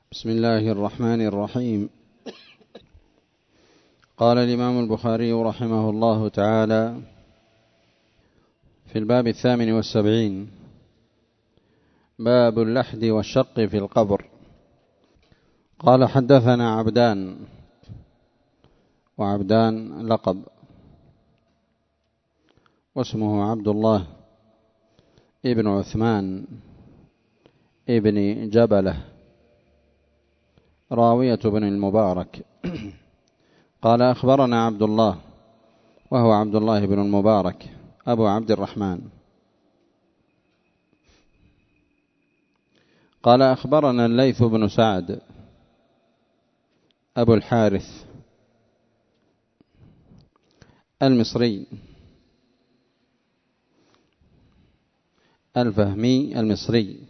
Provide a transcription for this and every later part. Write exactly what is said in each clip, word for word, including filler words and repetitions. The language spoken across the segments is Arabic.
بسم الله الرحمن الرحيم. قال الإمام البخاري رحمه الله تعالى في الباب الثامن والسبعين: باب اللحد والشق في القبر. قال: حدثنا عبدان، وعبدان لقب، واسمه عبد الله ابن عثمان ابن جبلة راوية بن المبارك. قال: أخبرنا عبد الله، وهو عبد الله بن المبارك أبو عبد الرحمن. قال: أخبرنا الليث بن سعد أبو الحارث المصري الفهمي المصري،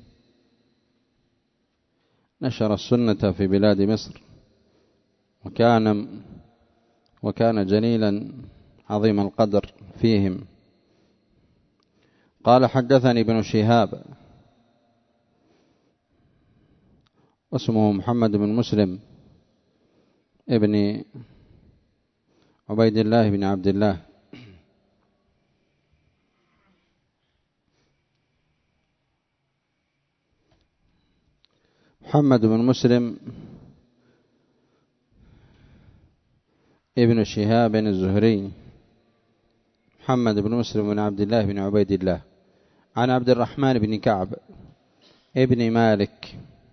نشر السنة في بلاد مصر، وكان وكان جليلا عظيم القدر فيهم. قال: حدثني ابن شهاب، واسمه محمد بن مسلم ابن عبيد الله بن عبد الله. محمد بن مسلم ابن شهاب الزهري، محمد بن مسلم بن عبد الله بن عبيد الله، عن عبد الرحمن بن كعب ابن مالك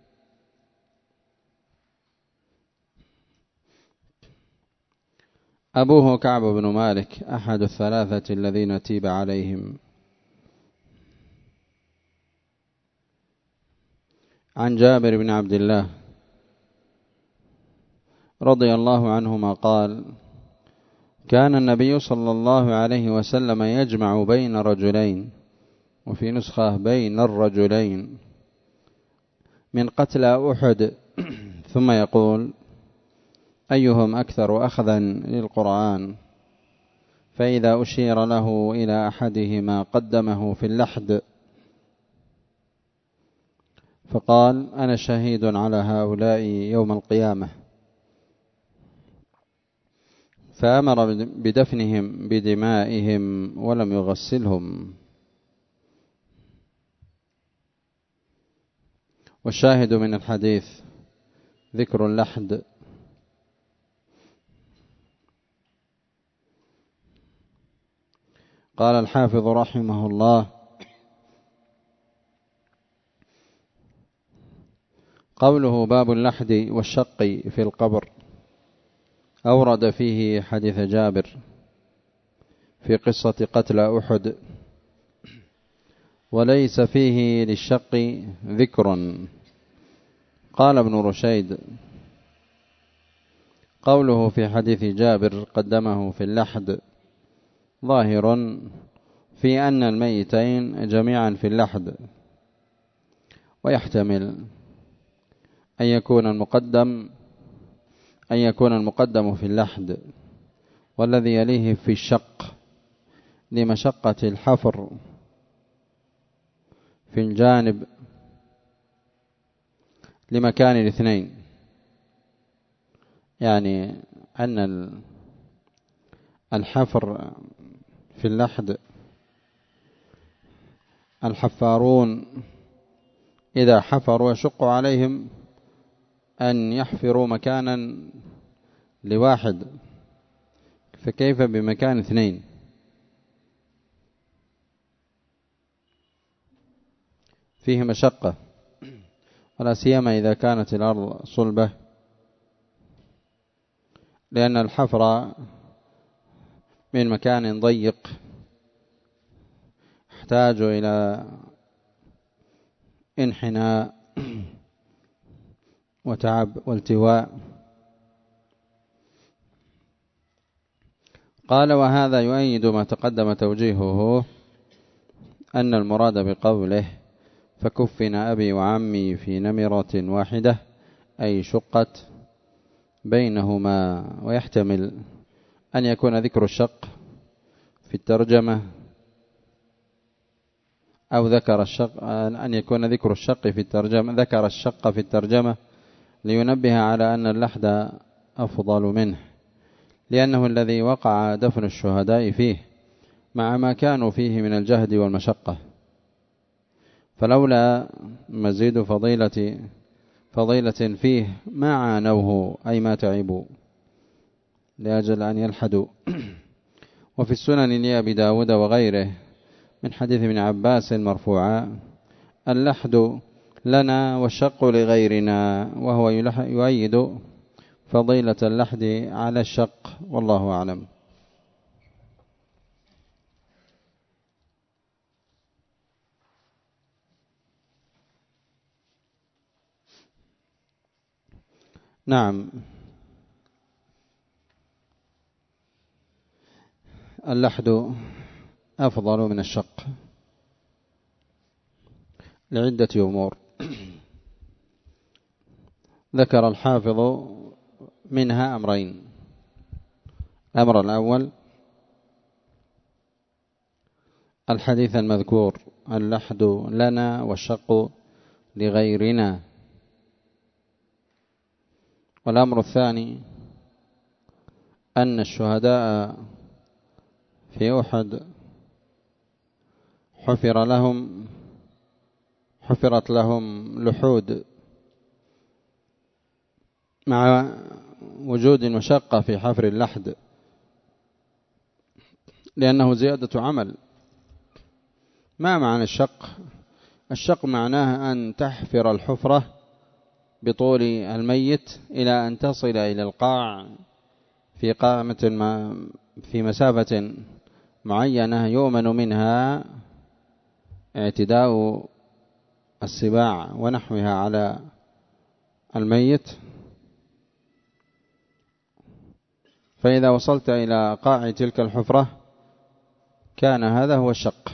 أبوه كعب بن مالك أحد الثلاثة الذين تيب عليهم. عن جابر بن عبد الله رضي الله عنهما قال: كان النبي صلى الله عليه وسلم يجمع بين رجلين، وفي نسخة بين الرجلين، من قتلى أحد، ثم يقول: أيهم أكثر أخذا للقرآن؟ فإذا أشير له إلى أحدهما قدمه في اللحد، فقال: أنا شهيد على هؤلاء يوم القيامة. فأمر بدفنهم بدمائهم ولم يغسلهم. والشاهد من الحديث ذكر اللحد. قال الحافظ رحمه الله: قوله باب اللحد والشق في القبر، أورد فيه حديث جابر في قصة قتل أحد، وليس فيه للشق ذكر. قال ابن رشيد: قوله في حديث جابر قدمه في اللحد ظاهر في أن الميتين جميعا في اللحد، ويحتمل أن يكون المقدم أن يكون المقدم في اللحد والذي يليه في الشق، لمشقة الحفر في الجانب لمكان الاثنين، يعني أن الحفر في اللحد الحفارون إذا حفروا يشق عليهم أن يحفروا مكانا لواحد، فكيف بمكان اثنين؟ فيه مشقة، ولا سيما إذا كانت الأرض صلبة، لأن الحفر من مكان ضيق يحتاج إلى انحناء وتعب والتواء. قال: وهذا يؤيد ما تقدم توجيهه، أن المراد بقوله فكفن أبي وعمي في نمرة واحدة أي شقت بينهما. ويحتمل أن يكون ذكر الشق في الترجمة أو ذكر الشق أن يكون ذكر الشق في الترجمة ذكر الشق في الترجمة لينبه على أن اللحد أفضل منه، لأنه الذي وقع دفن الشهداء فيه مع ما كانوا فيه من الجهد والمشقة، فلولا مزيد فضيلة فضيلة فيه ما عانوه أي ما تعبوا لأجل أن يلحدوا. وفي السنن لأبي داود وغيره من حديث ابن عباس مرفوعا: اللحد لنا والشق لغيرنا، وهو يؤيد فضيلة اللحد على الشق، والله أعلم. نعم، اللحد أفضل من الشق لعدة أمور ذكر الحافظ منها أمرين. الأمر الأول الحديث المذكور: اللحد لنا والشق لغيرنا. والأمر الثاني أن الشهداء في أحد حفر لهم حفرت لهم لحود مع وجود مشقة في حفر اللحد، لأنه زيادة عمل. ما معنى الشق؟ الشق معناه أن تحفر الحفرة بطول الميت إلى أن تصل إلى القاع في قامة ما في مسافة معينة يؤمن منها اعتداء السباع ونحوها على الميت، فإذا وصلت إلى قاع تلك الحفرة كان هذا هو الشق.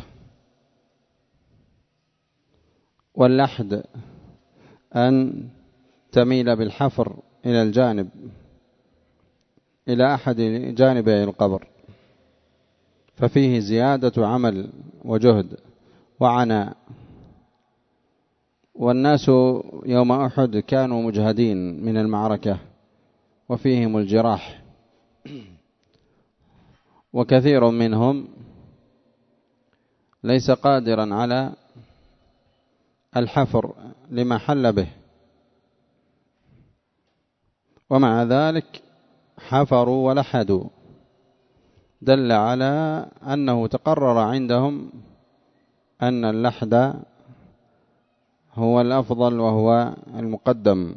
واللحد أن تميل بالحفر إلى الجانب إلى أحد جانبي القبر، ففيه زيادة عمل وجهد وعناء. والناس يوم أحد كانوا مجهدين من المعركة وفيهم الجراح، وكثير منهم ليس قادرا على الحفر لما حل به، ومع ذلك حفروا ولحدوا، دل على أنه تقرر عندهم أن اللحد هو الأفضل وهو المقدم.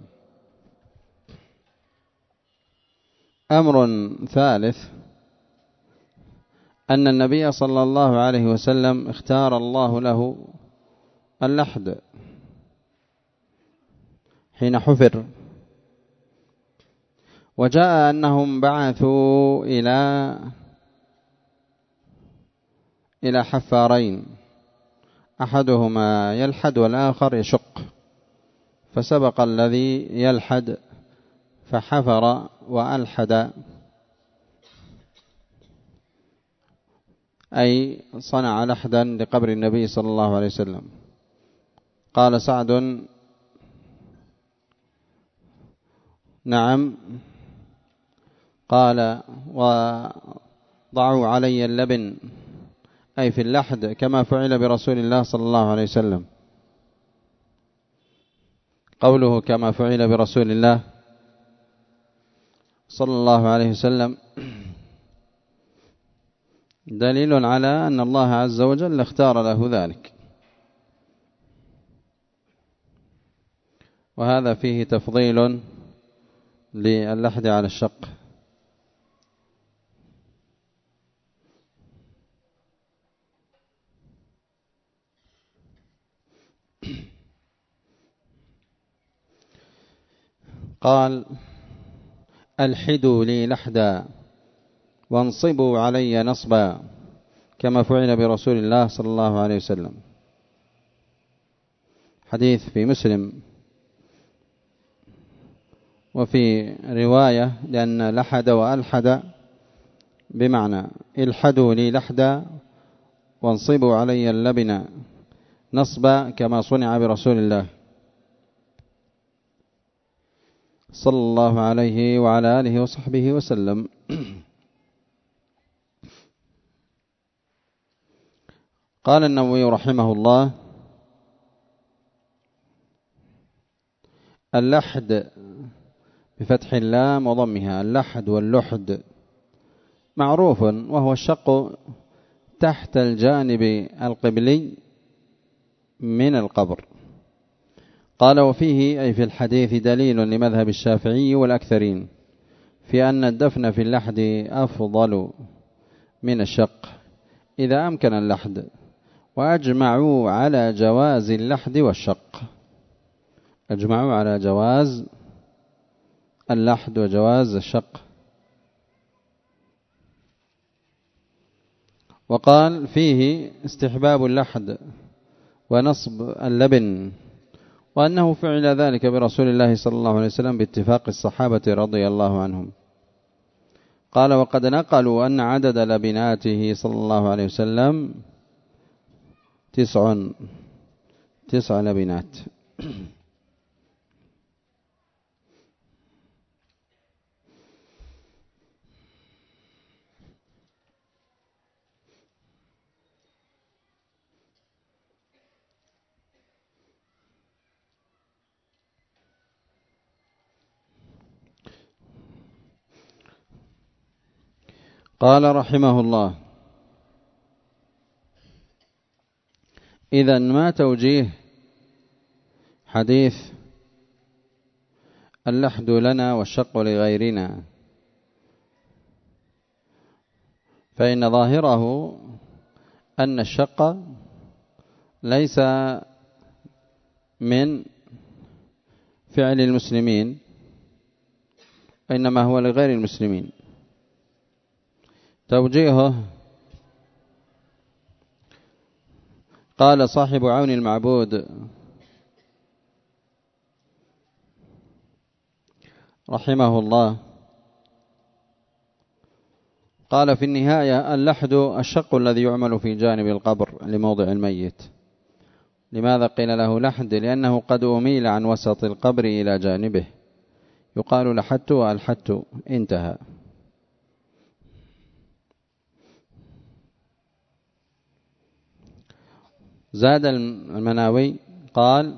أمر ثالث أن النبي صلى الله عليه وسلم اختار الله له اللحد حين حفر، وجاء أنهم بعثوا إلى إلى حفارين، أحدهما يلحد والآخر يشق، فسبق الذي يلحد فحفر وألحد، أي صنع لحدا لقبر النبي صلى الله عليه وسلم. قال سعد: نعم. قال: وضعوا علي اللبن، أي في اللحد، كما فعل برسول الله صلى الله عليه وسلم. قوله كما فعل برسول الله صلى الله عليه وسلم دليل على أن الله عز وجل اختار له ذلك، وهذا فيه تفضيل للحد على الشق. قال: ألحدوا لي لحدا وانصبوا علي نصبا، كما فعل برسول الله صلى الله عليه وسلم. حديث في مسلم، وفي رواية لأن لحد وألحد بمعنى الحدوا لي لحدا وانصبوا علي اللبن نصبا، كما صنع برسول الله. صلى الله عليه وعلى آله وصحبه وسلم. قال النووي رحمه الله: اللحد بفتح اللام وضمها، اللحد واللحد معروف، وهو الشق تحت الجانب القبلي من القبر. قال: وفيه أي في الحديث دليل لمذهب الشافعي والأكثرين في أن الدفن في اللحد أفضل من الشق إذا أمكن اللحد، وأجمعوا على جواز اللحد والشق، أجمعوا على جواز اللحد وجواز الشق. وقال: فيه استحباب اللحد ونصب اللبن، وأنه فعل ذلك برسول الله صلى الله عليه وسلم باتفاق الصحابة رضي الله عنهم. قال: وقد نقلوا أن عدد لبناته صلى الله عليه وسلم تسع تسع لبنات. قال رحمه الله: إذا ما توجيه حديث اللحد لنا والشق لغيرنا؟ فإن ظاهره أن الشق ليس من فعل المسلمين، وإنما هو لغير المسلمين. توجيهه: قال صاحب عون المعبود رحمه الله، قال في النهاية: اللحد الشق الذي يعمل في جانب القبر لموضع الميت. لماذا قيل له لحد؟ لأنه قد أميل عن وسط القبر إلى جانبه، يقال لحدت والحدت، انتهى. زاد المناوي قال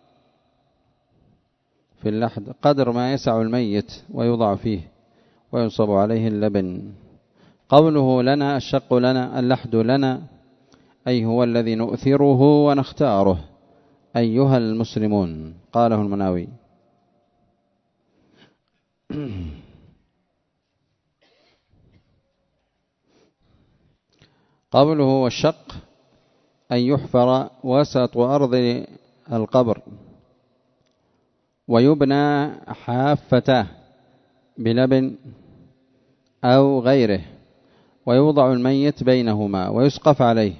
في اللحد: قدر ما يسع الميت ويوضع فيه وينصب عليه اللبن. قوله لنا الشق لنا، اللحد لنا أي هو الذي نؤثره ونختاره أيها المسلمون. قاله المناوي. قوله والشق أن يحفر وسط أرض القبر ويبنى حافته بلبن أو غيره، ويوضع الميت بينهما ويسقف عليه.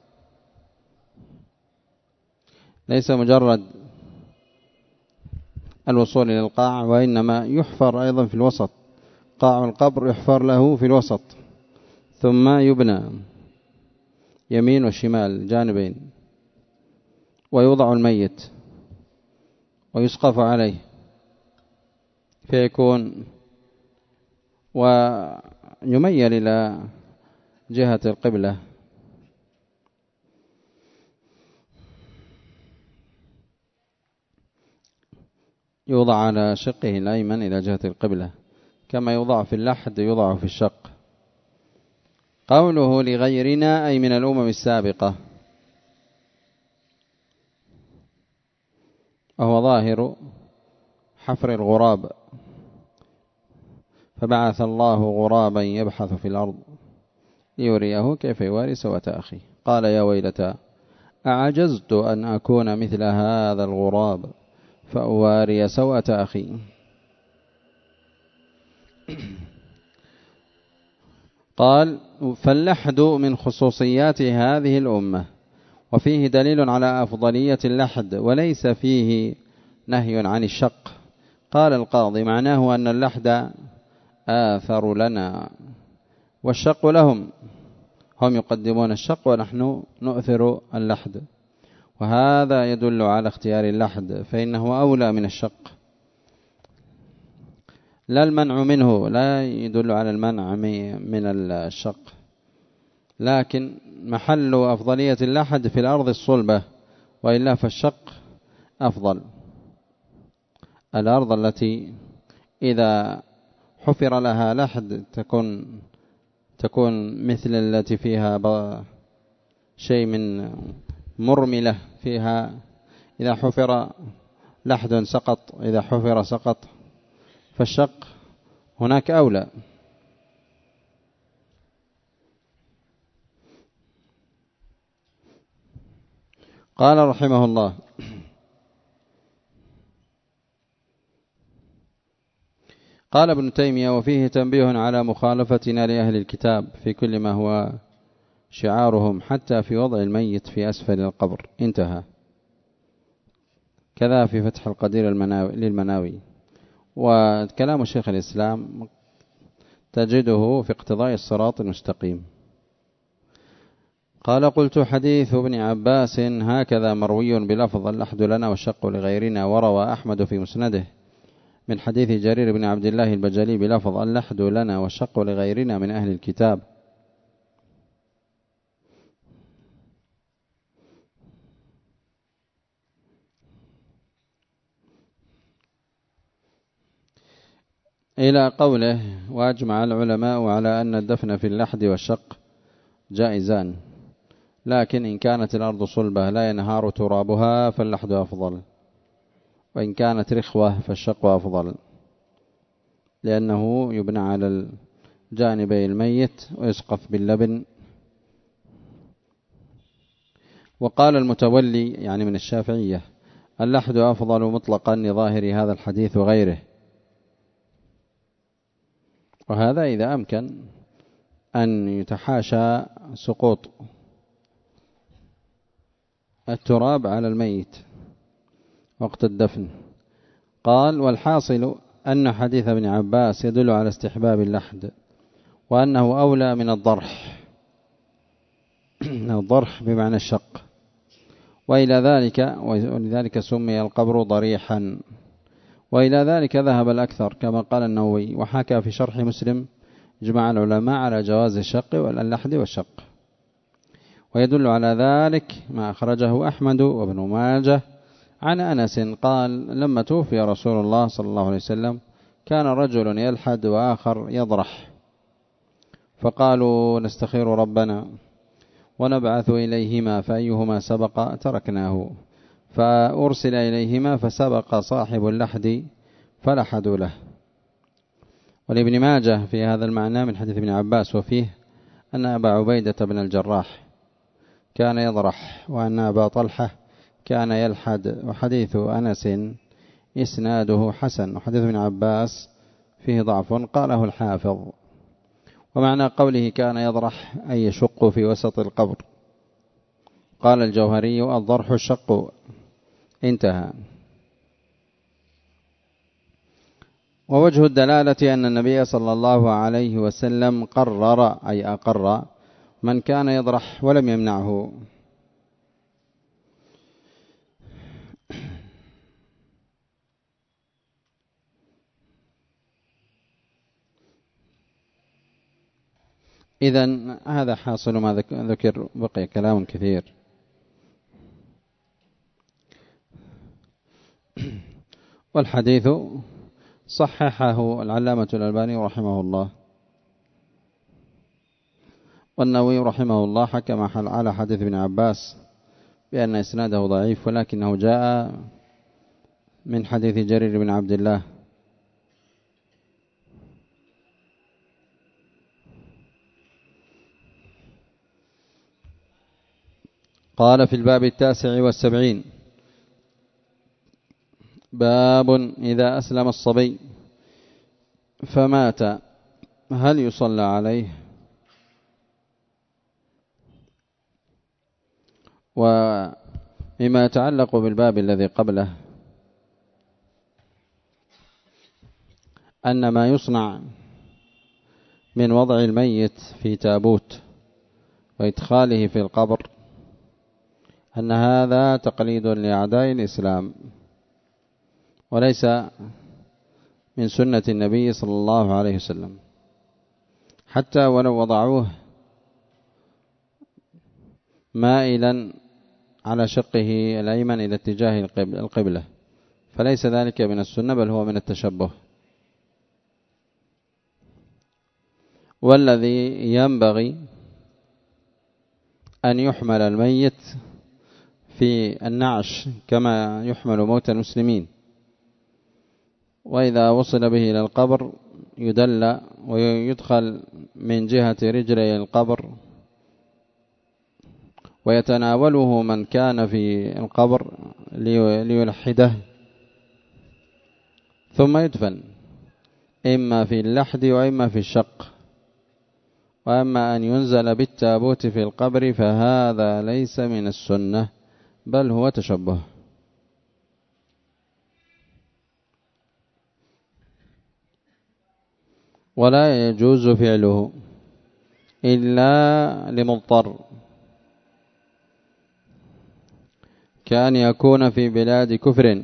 ليس مجرد الوصول إلى القاع، وإنما يحفر أيضا في الوسط، قاع القبر يحفر له في الوسط، ثم يبنى يمين وشمال جانبين، ويوضع الميت ويسقف عليه، فيكون ويميل إلى جهة القبلة. يوضع على شقه الأيمن إلى جهة القبلة، كما يوضع في اللحد يوضع في الشق. قوله لغيرنا أي من الأمم السابقة، وهو ظاهر حفر الغراب، فبعث الله غرابا يبحث في الأرض ليريه كيف يواري سوءة أخيه. قال: يا ويلتى أعجزت أن أكون مثل هذا الغراب فأواري سوءة أخي. قال: فاللحد من خصوصيات هذه الأمة، وفيه دليل على أفضلية اللحد، وليس فيه نهي عن الشق. قال القاضي: معناه أن اللحد آثر لنا والشق لهم، هم يقدمون الشق ونحن نؤثر اللحد، وهذا يدل على اختيار اللحد، فإنه أولى من الشق. لا المنع منه، لا يدل على المنع من الشق، لكن محل أفضلية اللحد في الأرض الصلبة، وإلا فالشق أفضل. الأرض التي إذا حفر لها لحد تكون تكون مثل التي فيها شيء من مرملة فيها، إذا حفر لحد سقط، إذا حفر سقط، فالشق هناك أولى. قال رحمه الله: قال ابن تيمية: وفيه تنبيه على مخالفتنا لأهل الكتاب في كل ما هو شعارهم، حتى في وضع الميت في أسفل القبر. انتهى. كذا في فتح القدير للمناوي. وكلام شيخ الإسلام تجده في اقتضاء الصراط المستقيم. قال: قلت: حديث ابن عباس هكذا مروي بلفظ اللحد لنا والشق لغيرنا. وروى أحمد في مسنده من حديث جرير بن عبد الله البجلي بلفظ اللحد لنا والشق لغيرنا من أهل الكتاب. إلى قوله: وأجمع العلماء على أن الدفن في اللحد والشق جائزان، لكن إن كانت الأرض صلبة لا ينهار ترابها فاللحد أفضل، وإن كانت رخوة فالشق أفضل، لأنه يبنى على جانبي الميت ويسقف باللبن. وقال المتولي يعني من الشافعية: اللحد أفضل مطلقا لظاهر هذا الحديث وغيره. وهذا إذا أمكن أن يتحاشى سقوط التراب على الميت وقت الدفن. قال: والحاصل أن حديث ابن عباس يدل على استحباب اللحد، وأنه أولى من الضرح الضرح بمعنى الشق، وإلى ذلك ولذلك سمي القبر ضريحا، وإلى ذلك ذهب الأكثر كما قال النووي. وحكى في شرح مسلم: جمع العلماء على جواز الشق واللحد والشق. ويدل على ذلك ما أخرجه أحمد وابن ماجه عن أنس قال: لما توفي رسول الله صلى الله عليه وسلم كان رجل يلحد وآخر يضرح، فقالوا: نستخير ربنا ونبعث إليهما فأيهما سبق تركناه، فأرسل إليهما فسبق صاحب اللحد فلحدوا له. ولابن ماجه في هذا المعنى من حديث ابن عباس، وفيه أن أبا عبيدة بن الجراح كان يضرح، وأن أبا طلحة كان يلحد. وحديث أنس إسناده حسن، وحديث ابن عباس فيه ضعف قاله الحافظ. ومعنى قوله كان يضرح أي يشق في وسط القبر. قال الجوهري: الضرح الشق. انتهى. ووجه الدلالة أن النبي صلى الله عليه وسلم قرر أي أقر من كان يضرح ولم يمنعه. إذن هذا حاصل ما ذكر، بقي كلام كثير. والحديث صححه العلامة الألباني رحمه الله، والنووي رحمه الله حكم على حديث ابن عباس بأن إسناده ضعيف، ولكنه جاء من حديث جرير بن عبد الله. قال في الباب التاسع والسبعين: باب إذا أسلم الصبي فمات هل يصلى عليه؟ ومما يتعلق بالباب الذي قبله أن ما يصنع من وضع الميت في تابوت وإدخاله في القبر أن هذا تقليد لأعداء الإسلام، وليس من سنة النبي صلى الله عليه وسلم، حتى ولو وضعوه مائلا على شقه الأيمن إلى اتجاه القبلة فليس ذلك من السنة، بل هو من التشبه. والذي ينبغي أن يحمل الميت في النعش كما يحمل موت المسلمين، وإذا وصل به إلى القبر يدلى ويدخل من جهة رجلي القبر، ويتناوله من كان في القبر ليلحده، ثم يدفن إما في اللحد وإما في الشق. وأما أن ينزل بالتابوت في القبر فهذا ليس من السنة، بل هو تشبه. ولا يجوز فعله إلا لمضطر، كأن يكون في بلاد كفر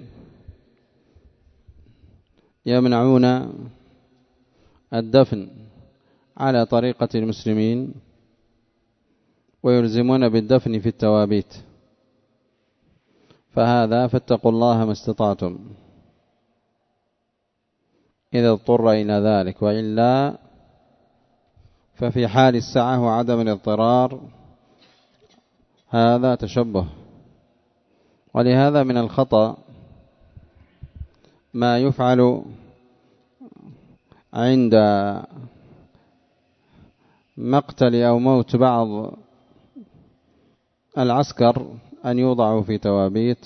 يمنعون الدفن على طريقة المسلمين ويلزمون بالدفن في التوابيت، فهذا فاتقوا الله ما استطعتم إذا اضطر إلى ذلك، وإلا ففي حال السعة وعدم الاضطرار هذا تشبه. ولهذا من الخطأ ما يفعل عند مقتل أو موت بعض العسكر أن يوضعوا في توابيت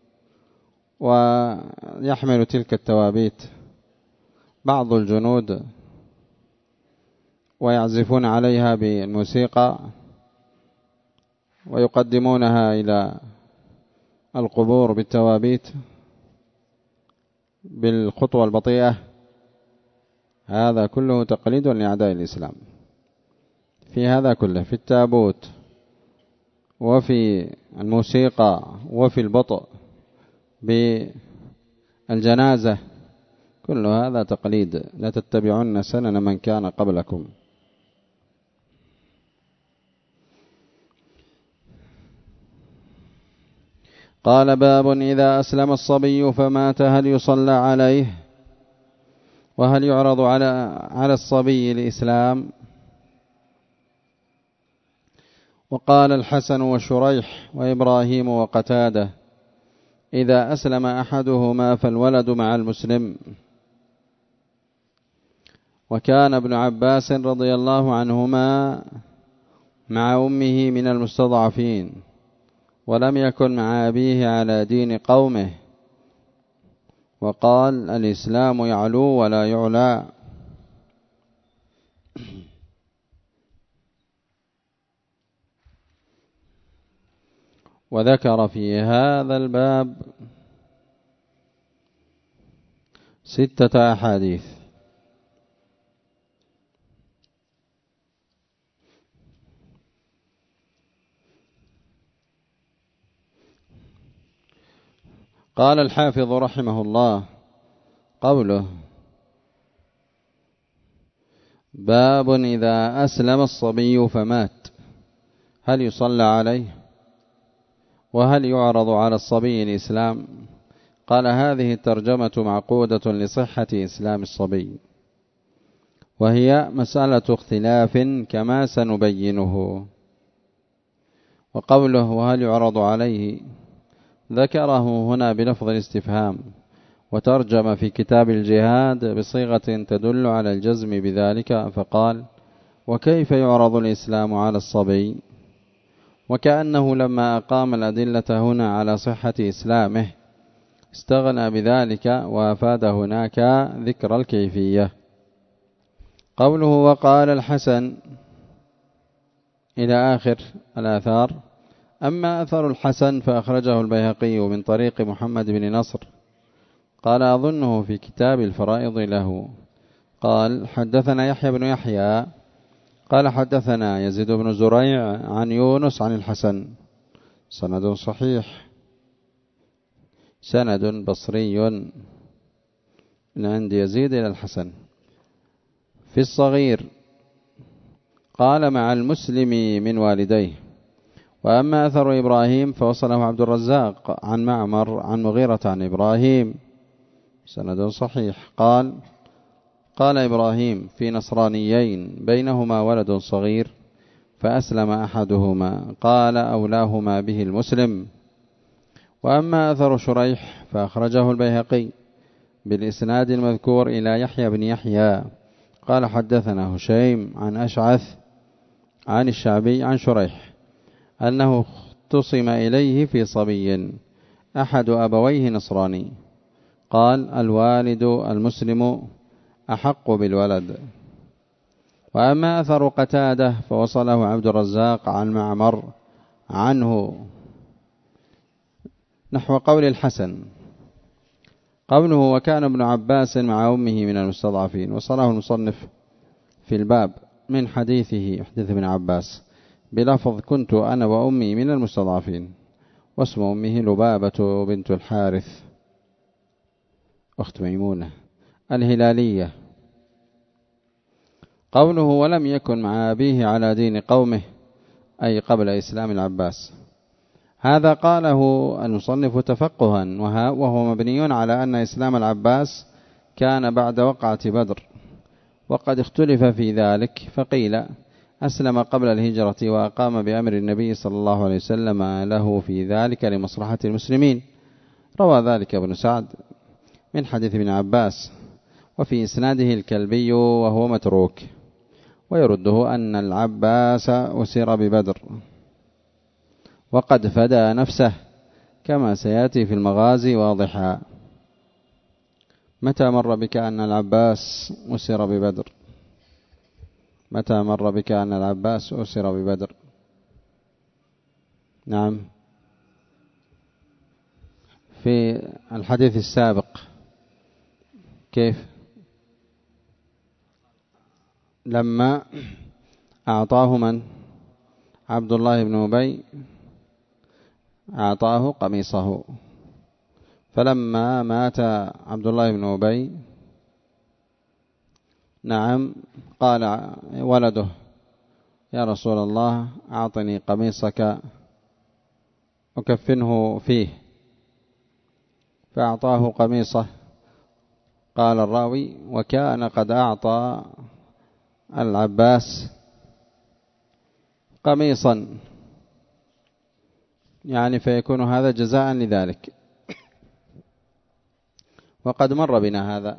ويحمل تلك التوابيت بعض الجنود ويعزفون عليها بالموسيقى ويقدمونها إلى القبور بالتوابيت بالخطوة البطيئة. هذا كله تقليد لأعداء الإسلام في هذا كله، في التابوت وفي الموسيقى وفي البطء بالجنازة، كل هذا تقليد. لا تتبعون سنن من كان قبلكم. قال: باب إذا أسلم الصبي فمات هل يصلى عليه، وهل يعرض على على الصبي الإسلام؟ وقال الحسن وشريح وإبراهيم وقتادة: إذا أسلم أحدهما فالولد مع المسلم. وكان ابن عباس رضي الله عنهما مع أمه من المستضعفين، ولم يكن مع أبيه على دين قومه، وقال: الإسلام يعلو ولا يعلى. وذكر في هذا الباب ستة أحاديث. قال الحافظ رحمه الله: قوله: باب إذا أسلم الصبي فمات هل يصلى عليه، وهل يعرض على الصبي الإسلام؟ قال: هذه الترجمة معقودة لصحة إسلام الصبي، وهي مسألة اختلاف كما سنبينه. وقوله: وهل يعرض عليه، ذكره هنا بلفظ الاستفهام، وترجم في كتاب الجهاد بصيغة تدل على الجزم بذلك، فقال: وكيف يعرض الإسلام على الصبي؟ وكأنه لما أقام الأدلة هنا على صحة إسلامه استغنى بذلك وأفاد هناك ذكر الكيفية. قوله: وقال الحسن إلى آخر الآثار. أما أثر الحسن فأخرجه البيهقي من طريق محمد بن نصر، قال: أظنه في كتاب الفرائض له. قال: حدثنا يحيى بن يحيى قال: حدثنا يزيد بن زريع عن يونس عن الحسن، سند صحيح، سند بصري، من عند يزيد إلى الحسن. في الصغير قال مع المسلم من والديه. وأما أثر إبراهيم فوصله عبد الرزاق عن معمر عن مغيرة عن إبراهيم سند صحيح قال قال إبراهيم في نصرانيين بينهما ولد صغير فأسلم أحدهما قال أولاهما به المسلم. وأما أثر شريح فأخرجه البيهقي بالإسناد المذكور إلى يحيى بن يحيى قال حدثنا هشيم عن أشعث عن الشعبي عن شريح أنه اختصم إليه في صبي أحد أبويه نصراني قال الوالد المسلم أحق بالولد. وأما أثر قتادة فوصله عبد الرزاق عن معمر عنه نحو قول الحسن قوله وكان ابن عباس مع أمه من المستضعفين. وصله المصنف في الباب من حديثه حديث ابن عباس بلفظ كنت أنا وأمي من المستضعفين. واسم أمه لبابة بنت الحارث أخت ميمونة الهلالية. قوله ولم يكن مع أبيه على دين قومه أي قبل إسلام العباس. هذا قاله المصنف تفقها وهو مبني على أن إسلام العباس كان بعد وقعة بدر وقد اختلف في ذلك فقيل أسلم قبل الهجرة وأقام بأمر النبي صلى الله عليه وسلم له في ذلك لمصلحة المسلمين. روى ذلك ابن سعد من حديث ابن عباس وفي إسناده الكلبي وهو متروك ويرده أن العباس أسر ببدر وقد فدى نفسه كما سيأتي في المغازي واضحا. متى مر بك أن العباس أسر ببدر؟ متى مر بك أن العباس أسر ببدر؟ نعم في الحديث السابق. كيف؟ لما أعطاه من؟ عبد الله بن أبي أعطاه قميصه فلما مات عبد الله بن أبي نعم قال ولده يا رسول الله أعطني قميصك أكفنه فيه فأعطاه قميصه. قال الراوي وكان قد أعطى العباس قميصا يعني فيكون هذا جزاء لذلك وقد مر بنا هذا.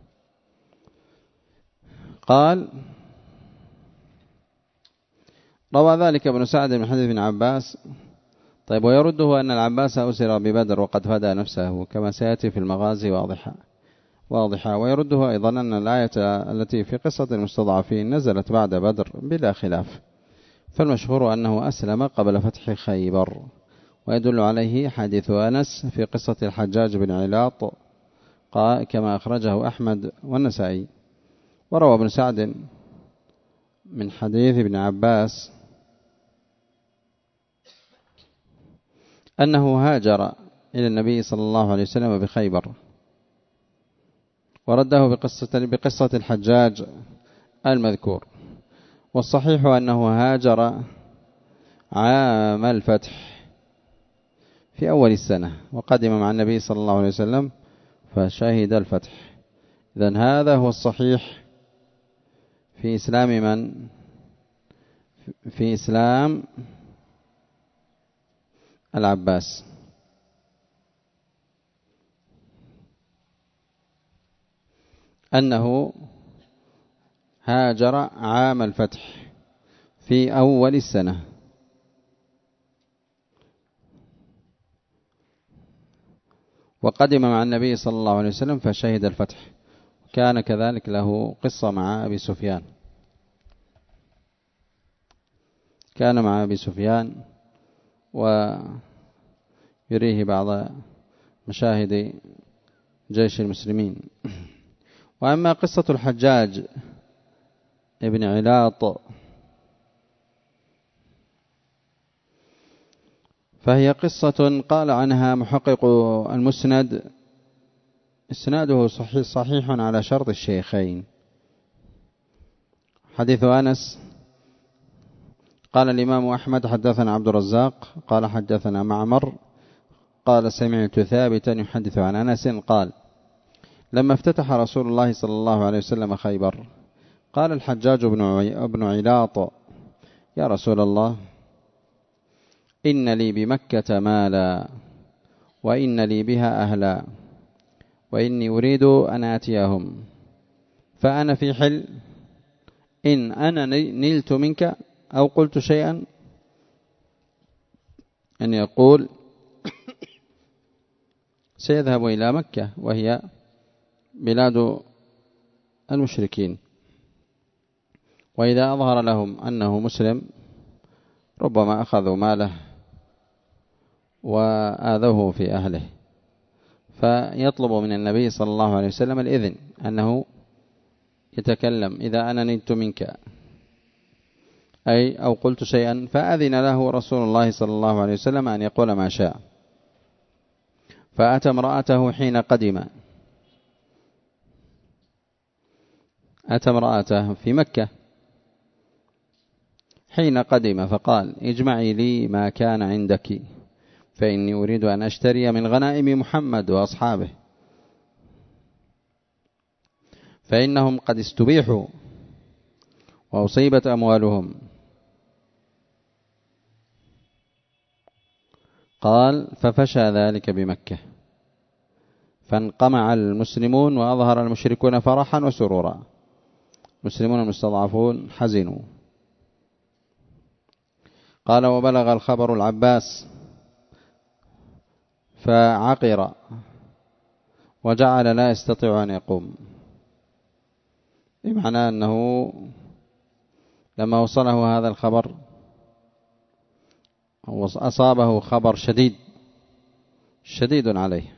قال روى ذلك ابن سعد من حديث ابن عباس. طيب ويرده أن العباس أسر ببدر وقد فدى نفسه كما سيأتي في المغازي واضحة واضحة. ويرده أيضا أن الآية التي في قصة المستضعفين نزلت بعد بدر بلا خلاف فالمشهور أنه أسلم قبل فتح خيبر. ويدل عليه حديث أنس في قصة الحجاج بن علاط كما أخرجه أحمد والنسائي. وروى ابن سعد من حديث ابن عباس أنه هاجر إلى النبي صلى الله عليه وسلم بخيبر ورده بقصة, بقصة الحجاج المذكور. والصحيح أنه هاجر عام الفتح في أول السنة وقدم مع النبي صلى الله عليه وسلم فشهد الفتح. إذن هذا هو الصحيح في إسلام من؟ في إسلام العباس. أنه هاجر عام الفتح في أول السنة وقدم مع النبي صلى الله عليه وسلم فشهد الفتح. كان كذلك له قصة مع أبي سفيان كان مع أبي سفيان ويريه بعض مشاهد جيش المسلمين. وأما قصة الحجاج ابن علاط فهي قصة قال عنها محقق المسند إسناده صحيح, صحيح على شرط الشيخين. حديث أنس قال الإمام أحمد حدثنا عبد الرزاق قال حدثنا معمر قال سمعت ثابتا يحدث عن أنس قال لما افتتح رسول الله صلى الله عليه وسلم خيبر قال الحجاج بن علاط يا رسول الله إن لي بمكة مالا وإن لي بها أهلا وإني أريد أن آتيهم فأنا في حل إن أنا نلت منك أو قلت شيئا أن يقول سيذهب إلى مكة وهي بلاد المشركين، وإذا أظهر لهم أنه مسلم ربما أخذوا ماله وآذوه في أهله، فيطلب من النبي صلى الله عليه وسلم الإذن أنه يتكلم إذا أنا نلت منك أي أو قلت شيئا، فأذن له رسول الله صلى الله عليه وسلم أن يقول ما شاء. فأتى امرأته حين قدم، أتى امرأته في مكة حين قدم فقال اجمعي لي ما كان عندك فإني أريد أن أشتري من غنائم محمد وأصحابه فإنهم قد استبيحوا وأصيبت أموالهم. قال ففشى ذلك بمكة فانقمع المسلمون وأظهر المشركون فرحا وسرورا، المسلمون المستضعفون حزنوا. قال وبلغ الخبر العباس فعقر وجعل لا يستطيع أن يقوم، بمعنى أنه لما وصله هذا الخبر أصابه خبر شديد شديد عليه،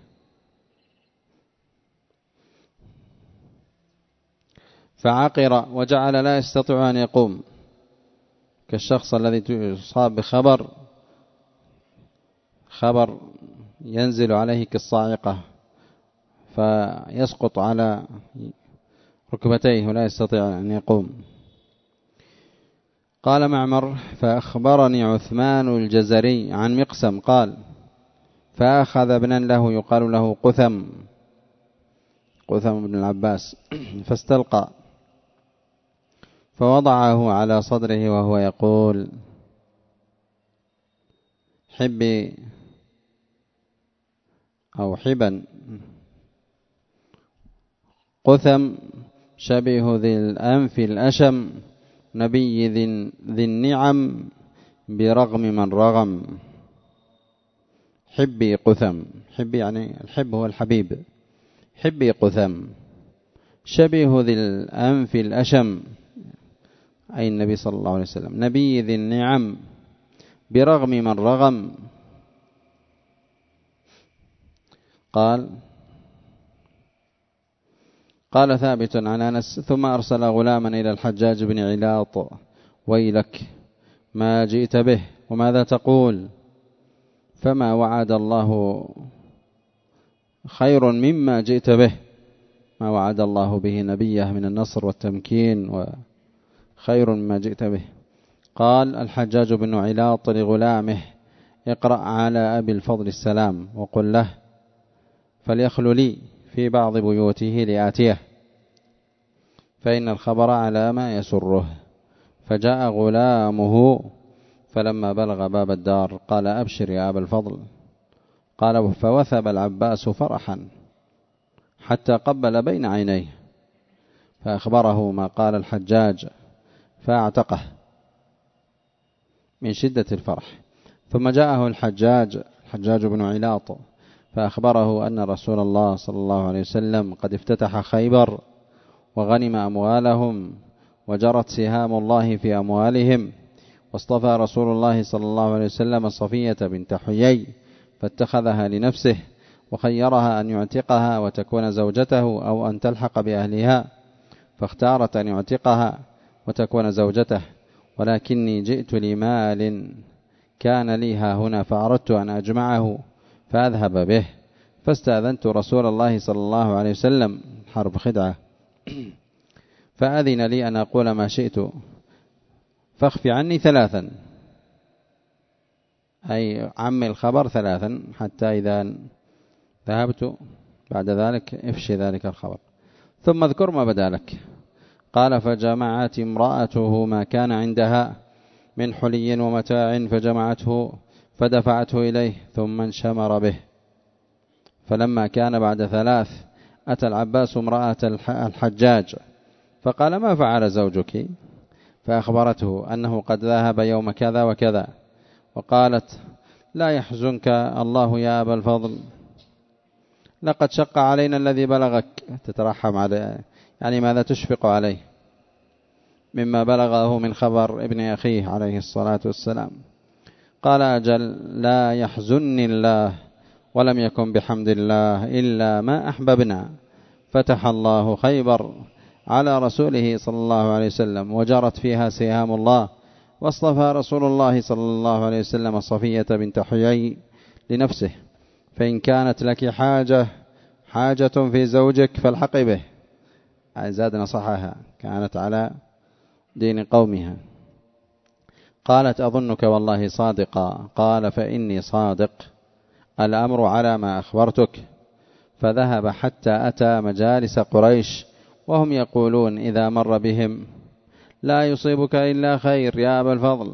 فعقر وجعل لا يستطيع أن يقوم، كالشخص الذي يصاب بخبر خبر ينزل عليه كالصاعقة فيسقط على ركبتيه ولا يستطيع أن يقوم. قال معمر فأخبرني عثمان الجزري عن مقسم قال فأخذ ابنا له يقال له قثم قثم بن العباس فاستلقى فوضعه على صدره وهو يقول حبي أو حبا قثم شبيه ذي الأنف الأشم نبي ذي النعم برغم من رغم. حبي قثم، حبي يعني الحب هو الحبيب، حبي قثم شبيه ذي الأنف الأشم أي النبي صلى الله عليه وسلم نبي ذي النعم برغم من رغم. قال قال ثابت عن أنس ثم أرسل غلاما إلى الحجاج بن علاط ويلك ما جئت به وماذا تقول؟ فما وعد الله خير مما جئت به، ما وعد الله به نبيه من النصر والتمكين وخير مما جئت به. قال الحجاج بن علاط لغلامه اقرأ على أبي الفضل السلام وقل له فليخل لي في بعض بيوته لآتيه فإن الخبر على ما يسره. فجاء غلامه فلما بلغ باب الدار قال أبشر يا أبا الفضل. قال فوثب العباس فرحا حتى قبل بين عينيه فأخبره ما قال الحجاج فاعتقه من شدة الفرح. ثم جاءه الحجاج الحجاج بن علاط فأخبره أن رسول الله صلى الله عليه وسلم قد افتتح خيبر وغنم أموالهم وجرت سهام الله في أموالهم، واصطفى رسول الله صلى الله عليه وسلم صفية بنت حيي فاتخذها لنفسه وخيرها أن يعتقها وتكون زوجته أو أن تلحق بأهلها، فاختارت أن يعتقها وتكون زوجته، ولكني جئت لمال كان لي ها هنا فأردت أن أجمعه فأذهب به، فاستأذنت رسول الله صلى الله عليه وسلم، حرب خدعة، فأذن لي أن أقول ما شئت، فاخف عني ثلاثا، أي عمي الخبر ثلاثا، حتى إذا ذهبت بعد ذلك افشي ذلك الخبر، ثم اذكر ما بدا لك. قال فجمعت امرأته ما كان عندها من حلي ومتاع فجمعته فدفعته إليه ثم انشمر به. فلما كان بعد ثلاث أتى العباس امرأة الحجاج فقال ما فعل زوجك؟ فأخبرته أنه قد ذهب يوم كذا وكذا. وقالت لا يحزنك الله يا أبا الفضل، لقد شق علينا الذي بلغك، تترحم عليه، يعني ماذا تشفق عليه مما بلغه من خبر ابن أخيه عليه الصلاة والسلام. قال أجل لا يحزنني الله، ولم يكن بحمد الله إلا ما أحببنا. فتح الله خيبر على رسوله صلى الله عليه وسلم وجرت فيها سهام الله، واصطفى رسول الله صلى الله عليه وسلم صفية بنت حيي لنفسه، فإن كانت لك حاجة حاجة في زوجك فالحقي به. زاد نصحها، كانت على دين قومها. قالت أظنك والله صادقا. قال فإني صادق، الأمر على ما أخبرتك. فذهب حتى أتى مجالس قريش وهم يقولون إذا مر بهم لا يصيبك إلا خير يا أبا الفضل،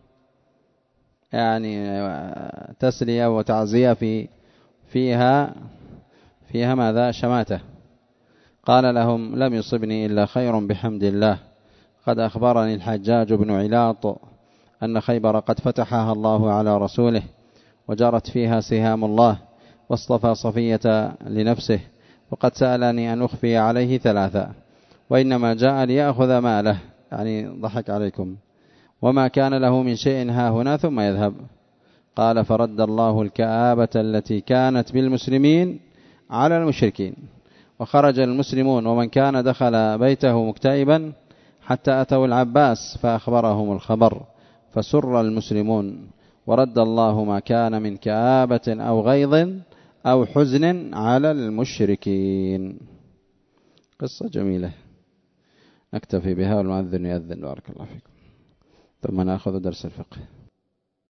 يعني تسلية وتعزية في فيها فيها ماذا؟ شماتة. قال لهم لم يصبني إلا خير بحمد الله، قد أخبرني الحجاج بن علاط أن خيبر قد فتحها الله على رسوله وجرت فيها سهام الله، واصطفى صفية لنفسه، وقد سألني أن أخفي عليه ثلاثة، وإنما جاء ليأخذ ماله، يعني ضحك عليكم، وما كان له من شيء ها هنا ثم يذهب. قال فرد الله الكآبة التي كانت بالمسلمين على المشركين، وخرج المسلمون ومن كان دخل بيته مكتئبا حتى أتوا العباس فأخبرهم الخبر، فسر المسلمون، ورد الله ما كان من كآبة أو غيظ أو حزن على المشركين. قصة جميلة نكتفي بها، والمؤذن يؤذن. بارك الله فيكم. ثم نأخذ درس الفقه.